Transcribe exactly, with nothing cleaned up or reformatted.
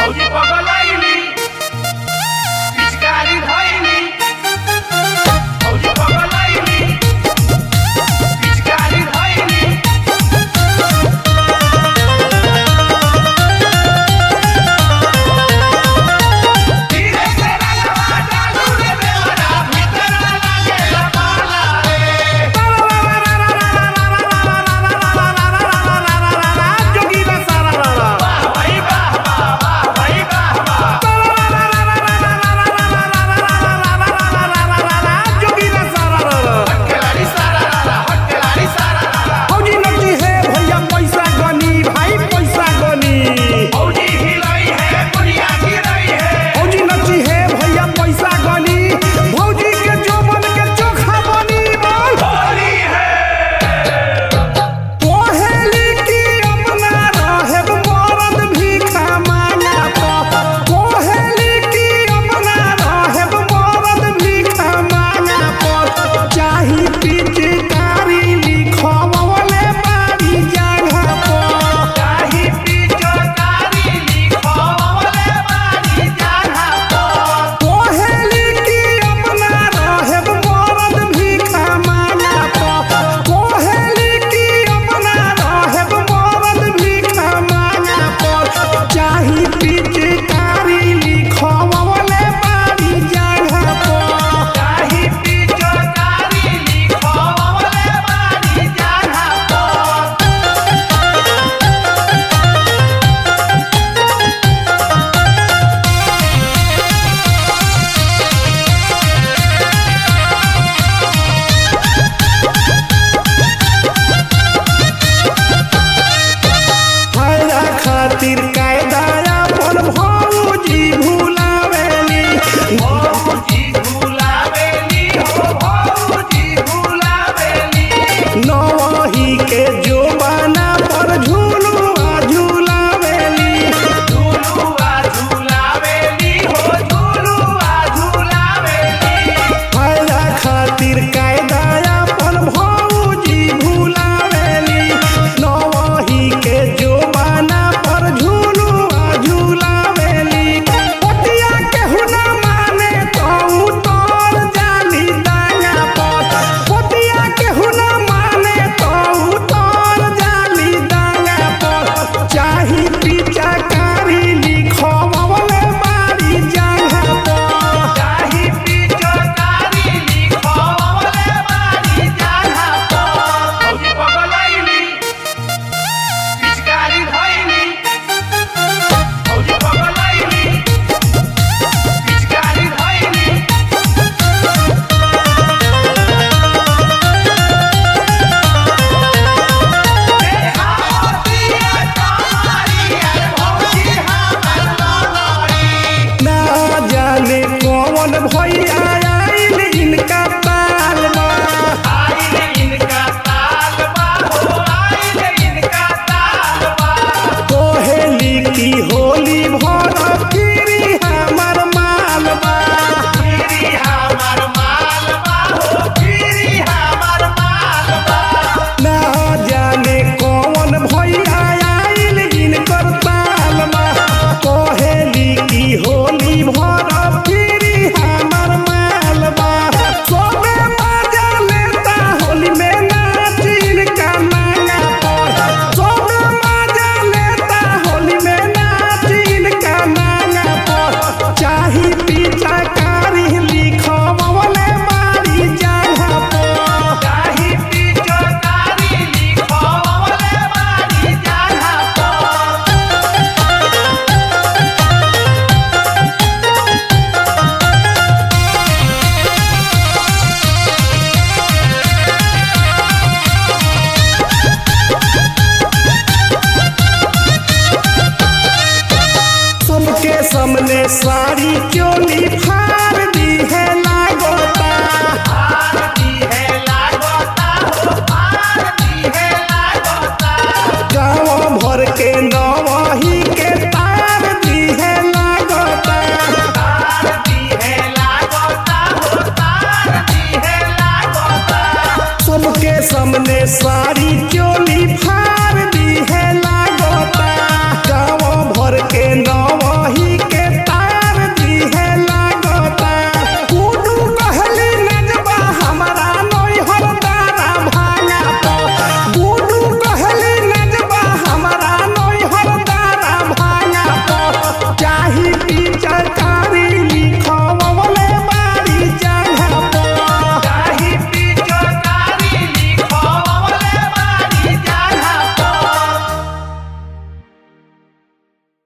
फौजी पगलैली पिचकारी धइली फौजी पगलैली पिचकारी धइली धीरे से रंगवा डालू रे देवरा भीतर लागेला पाला रे जोगीला सारा रारा वाह भाई वाह वाह वाह भाई वाह वाह जोगीला सारा रारा हटकेलारी सारा रारा हटकेलारी सारा रारा फौजी नची है भैया पैसा गनी भाई पैसा गनी फौजी हिलई है दुनिया गिरई है फौजी नची है भैया पैसा गनी भौजी के जोबन के चोखा बनी बोल होली है कोहेली की अपना रहब मरद भीखा मांगा तो कोहेली की अपना रहब मरद भीखा मांगा पर चाही पिचकारी लिखवले बाड़ी जगह पर चाही पिचकारी लिखवले बाड़ी जगह पर कोहेली की अपना रहब मरद भीखा मांगा तो कोहेली की अपना रहब मरद भीखा मांगा पर चाही पिचकारी लिखवले बाड़ी जगह पर चाही पिचकारी लिखवले बाड़ी जगह पर फायदा खातिर कायदा अपन भौजी भुलावेली भौजी भुलावेली हो भौजी भुलावेली नवही के जोबाना पर झूलुआ झुलावेली झूलुआ झुलावेली हो झूलुआ झुलावेली फायदा खातिर कायदा अपन भौजी भुलावेली नवही के जोबाना पर झूलुआ झुलावेली पतिया केहू ना माने तो उतर जाली दांगा पर पतिया केहू ना माने तो उतर जाली दांगा पर चाही पिचकारी लिखवले बाड़ी जगह पर चाही पिचकारी लिखवले बाड़ी जगह पर फौजी पगलैली पिचकारी धइली फौजी पगलैली पिचकारी धइली देखावतिया तुम्हारी अरे भौजी हमर ललई ना जाने कौन भैया आइल इनका तालमा आइल इनका तालबा हो आइल इनका तालबा कोहेली की होली भर फिरी हमर मालबा फिरी हमर मालबा हो फिरी हमर मालबा ना जाने कौन भैया आइल इनकर तालमा कोहेली की होली भर फिरी हमर मालबा सोबे मजा लेता होली में नाच इनका नांगा पर सोबे मजा लेता होली में नाच इनका नांगा पर चाही पिचकारी लिखवले बाड़ी जगह पर चाही पिचकारी लिखवले बाड़ी जगह पर सबके सामने साड़ी चोली